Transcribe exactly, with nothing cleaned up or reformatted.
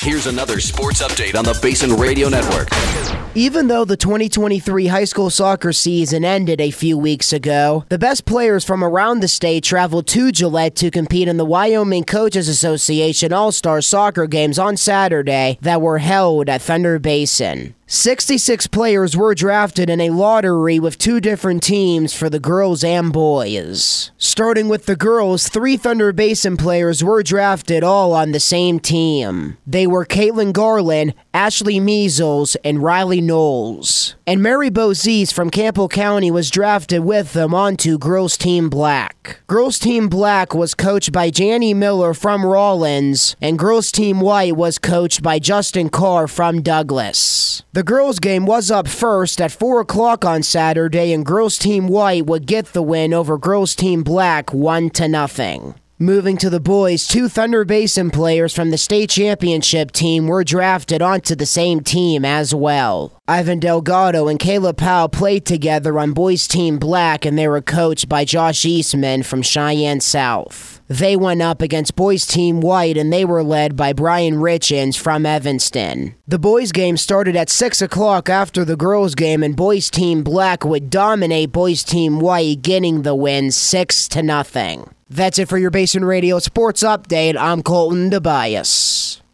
Here's another sports update on the Basin Radio Network. Even though the twenty twenty-three high school soccer season ended a few weeks ago, the best players from around the state traveled to Gillette to compete in the Wyoming Coaches Association All-Star Soccer Games on Saturday that were held at Thunder Basin. sixty-six players were drafted in a lottery with two different teams for the girls and boys. Starting with the girls, three Thunder Basin players were drafted all on the same team. They were Caitlin Garland, Ashley Measles, and Riley Knowles. And Mary Bozese from Campbell County was drafted with them onto Girls Team Black. Girls Team Black was coached by Janny Miller from Rawlins, and Girls Team White was coached by Justin Carr from Douglas. The girls' game was up first at four o'clock on Saturday, and Girls Team White would get the win over Girls Team Black one to nothing. Moving to the boys, two Thunder Basin players from the state championship team were drafted onto the same team as well. Ivan Delgado and Caleb Powell played together on Boys Team Black, and they were coached by Josh Eastman from Cheyenne South. They went up against Boys Team White, and they were led by Brian Richens from Evanston. The boys' game started at six o'clock after the girls' game, and Boys Team Black would dominate Boys Team White, getting the win six to nothing. That's it for your Basin Radio Sports Update. I'm Colton Tobias.